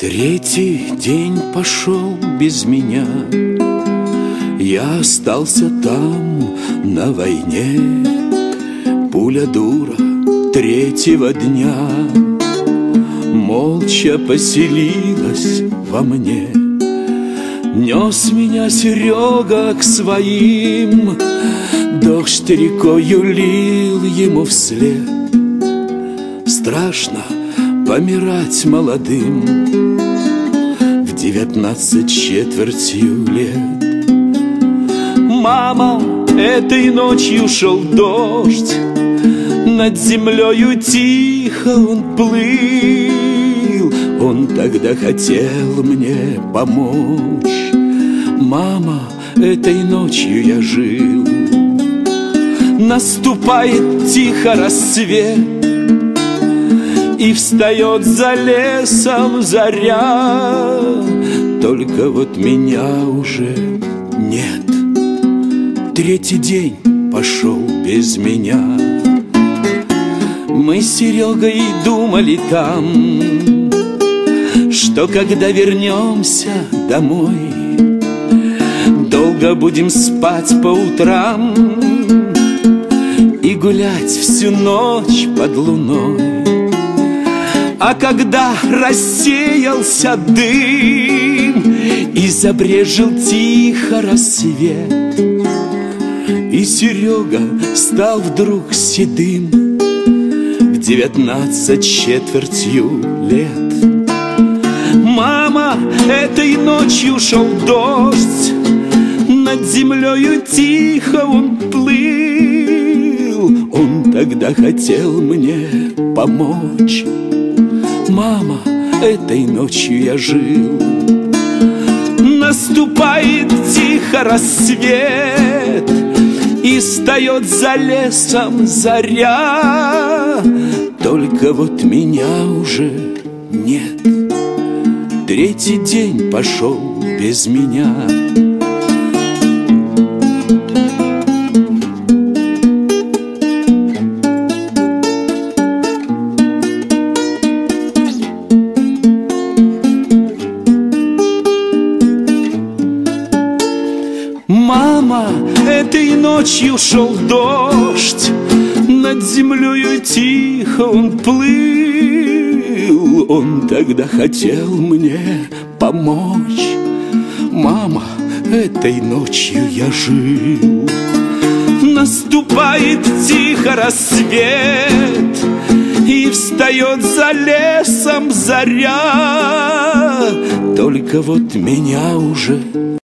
Третий день пошел без меня. Я остался там, на войне. Пуля дура третьего дня молча поселилась во мне. Нес меня Серега к своим, дождь рекою лил ему вслед. Страшно помирать молодым в 19 с четвертью лет. Мама, этой ночью шел дождь, над землею тихо он плыл. Он тогда хотел мне помочь. Мама, этой ночью я жил. Наступает тихо рассвет, и встает за лесом заря. Только вот меня уже нет. Третий день пошел без меня. Мы с Серегой думали там, что когда вернемся домой, долго будем спать по утрам и гулять всю ночь под луной. А когда рассеялся дым и забрежил тихо рассвет, и Серега стал вдруг седым в 19 с четвертью лет. Мама, этой ночью шел дождь, над землею тихо он плыл. Он тогда хотел мне помочь. Мама, этой ночью я жил. Наступает тихо рассвет, и встает за лесом заря. Только вот меня уже нет. Третий день пошел без меня. Мама, этой ночью шел дождь, над землею тихо он плыл. Он тогда хотел мне помочь. Мама, этой ночью я жил. Наступает тихо рассвет, и встает за лесом заря. Только вот меня уже